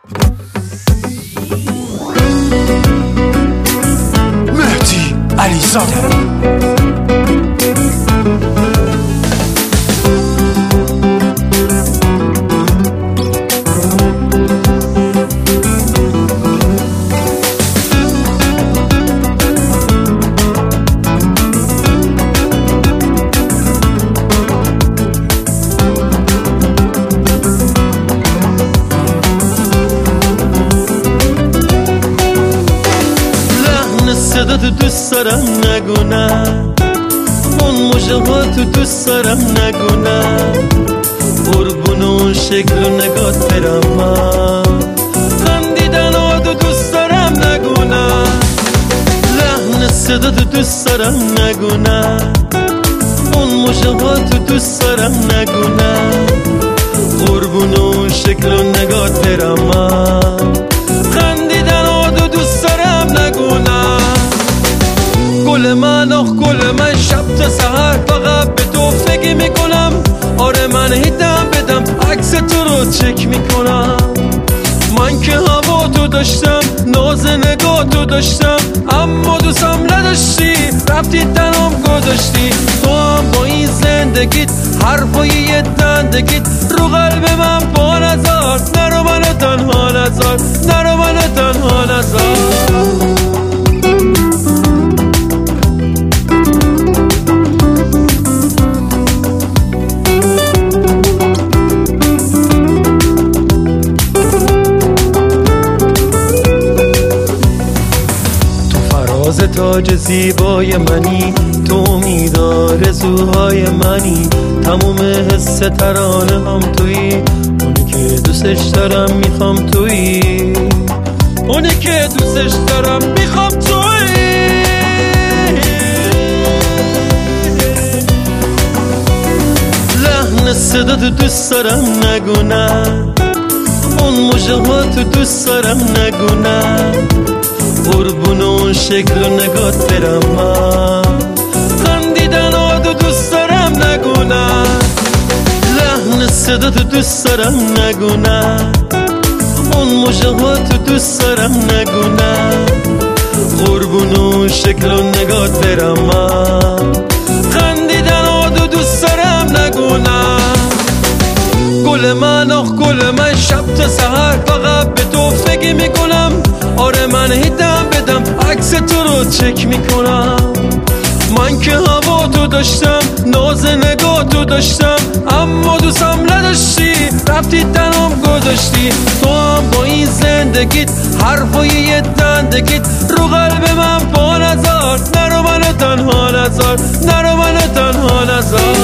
مهدی علیزاده. صدا تو دوست دارم نگو نه، اون مژه ها تو دوست دارم نگو نه، قربون اون شکل و نگات برم من، خندیدن ها تو دوست دارم نگو نه، لحن صدا تو دوست دارم نگو نه، اون مژه ها تو دوست دارم نگو نه، قربون اون شکل و نگات برم من، خندیدن ها تو دوست دارم نگو نه. گل من آخ گل من شب تا سحر فقط به تو فکر میکنم، آره من هیدم بدم عکس تو رو چک میکنم، من که هوا تو داشتم ناز نگاه تو داشتم، اما دوستم نداشتی رفتی تنم گذاشتی، تو هم با این زندگیت حرفای یه دندگیت رو قلب من پا نذار، نرو منو تنها نذار، نرو منو تنها نذار. تاج زیبای منی، تو امید آرزوهای منی، تموم حس ترانه هم تویی، اونی که دوستش دارم میخوام تویی، اونی که دوستش دارم میخوام تویی. لحن صدا تو دوست دارم نگو نه، اون مژه ها تو دوست دارم نگو نه، قربون اون شکل و نگات برم من، خندیدن ها تو دوست دارم نگو نه، لحن صدا تو دوست دارم نگو نه، اون مژه ها تو دوست دارم نگو نه، قربون اون شکل و نگات برم من، خندیدن ها تو دوست دارم نگو نه. گل من آخ گل من شب تا سحر فقط به تو فکر میکنم، آره من هیدم بدم عکس تو رو چک میکنم، من که هوا تو داشتم ناز نگاه تو داشتم، اما دوستم نداشتی رفتی تنم گذاشتی، تو هم با این زندگیت حرفای یه دندگیت رو قلب من پا نذار، نرو منو تنها نذار، نرو منو تنها نذار.